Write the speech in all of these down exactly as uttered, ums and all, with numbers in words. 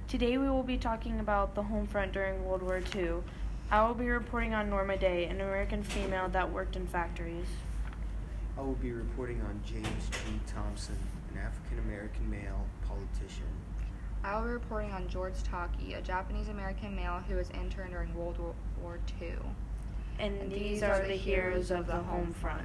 Today we will be talking about the home front during World War Two. I will be reporting on Norma Day, an American female that worked in factories. I will be reporting on James G. Thompson, an African-American male politician. I will be reporting on George Taki, a Japanese-American male who was interned during World War Two. And, and these, these are the heroes of the home front.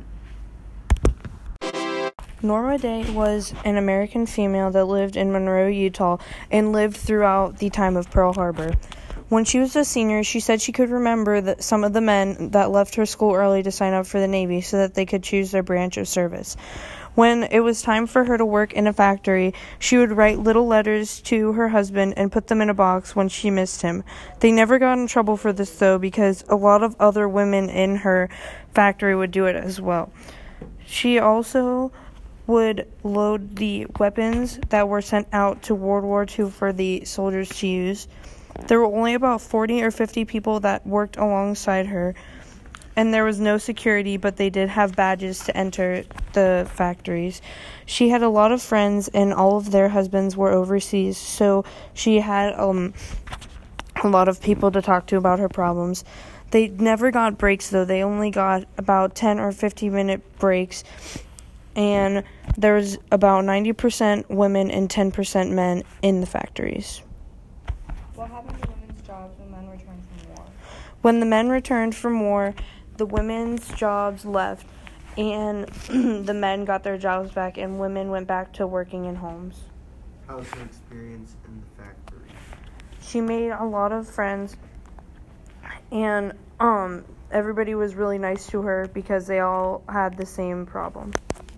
Norma Day was an American female that lived in Monroe, Utah, and lived throughout the time of Pearl Harbor. When she was a senior, she said she could remember that some of the men that left her school early to sign up for the Navy so that they could choose their branch of service. When it was time for her to work in a factory, she would write little letters to her husband and put them in a box when she missed him. They never got in trouble for this, though, because a lot of other women in her factory would do it as well. She also would load the weapons that were sent out to World War Two for the soldiers to use. There were only about forty or fifty people that worked alongside her, and there was no security, but they did have badges to enter the factories. She had a lot of friends, and all of their husbands were overseas, so she had um a lot of people to talk to about her problems. They never got breaks, though. They only got about ten or fifteen minute breaks, and there was about ninety percent women and ten percent men in the factories. What happened to women's jobs when men returned from war? When the men returned from war, the women's jobs left, and the men got their jobs back, and women went back to working in homes. How was her experience in the factory? She made a lot of friends, and um, everybody was really nice to her because they all had the same problem.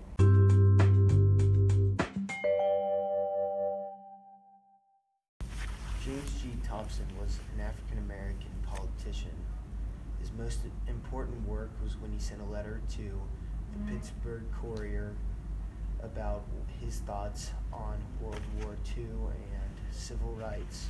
James G. Thompson was an African-American politician. His most important work was when he sent a letter to the mm. Pittsburgh Courier about his thoughts on World War Two and civil rights.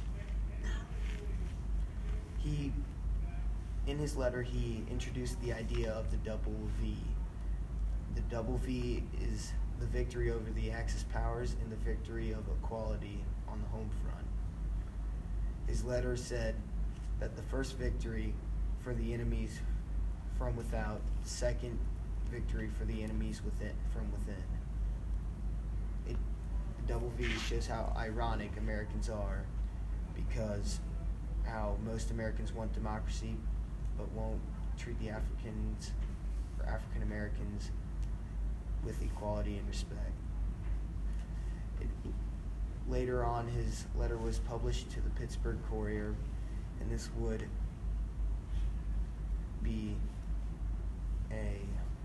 He, in his letter, he introduced the idea of the double V. The double V is the victory over the Axis powers and the victory of equality on the home front. His letter said that the first victory for the enemies from without, the second victory for the enemies within from within. It, the double V shows how ironic Americans are, because how most Americans want democracy but won't treat the Africans or African Americans with equality and respect. It, Later on, his letter was published to the Pittsburgh Courier, and this would be a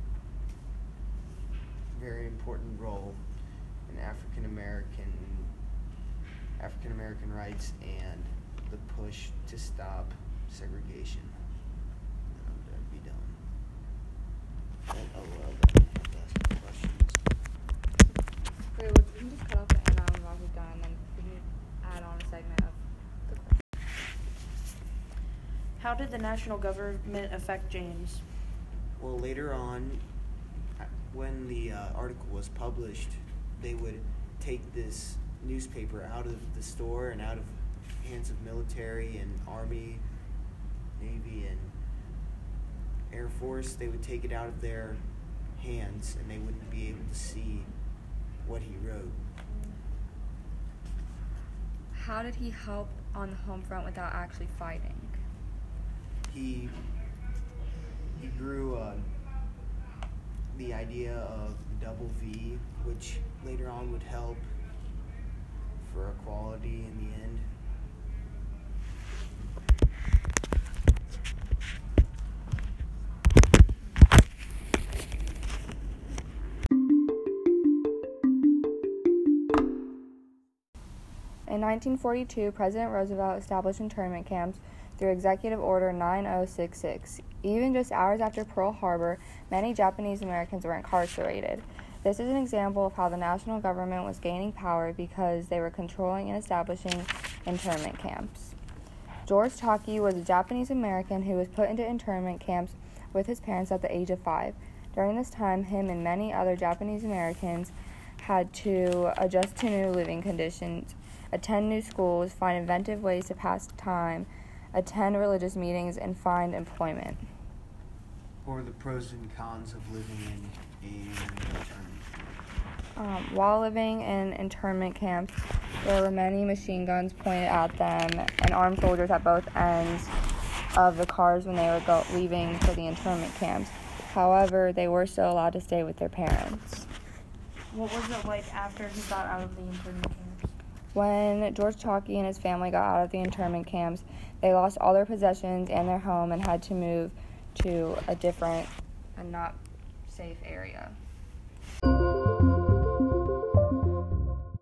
very important role in African American African American rights and the push to stop segregation. And I'm going to be done. And oh well, then I have to ask questions. Wait, we can just cut off the end on while we're done, and then we can add on a segment of the question. How did the national government affect James? Well, later on, when the uh, article was published, they would take this newspaper out of the store and out of hands of military and Army, Navy, and Air Force. They would take it out of their hands, and they wouldn't be able to see what he wrote. How did he help on the home front without actually fighting? He he grew uh, the idea of the double V, which later on would help for equality in the end. In nineteen forty-two, President Roosevelt established internment camps through Executive Order nine oh six six. Even just hours after Pearl Harbor, many Japanese Americans were incarcerated. This is an example of how the national government was gaining power because they were controlling and establishing internment camps. George Taki was a Japanese American who was put into internment camps with his parents at the age of five. During this time, him and many other Japanese Americans had to adjust to new living conditions. attend new schools, find inventive ways to pass time, attend religious meetings, and find employment. Or the pros and cons of living in an internment camp. Um, while living in internment camps, there were many machine guns pointed at them and armed soldiers at both ends of the cars when they were go- leaving for the internment camps. However, they were still allowed to stay with their parents. What was it like after he got out of the internment camps? When George Chalky and his family got out of the internment camps, they lost all their possessions and their home and had to move to a different and not safe area.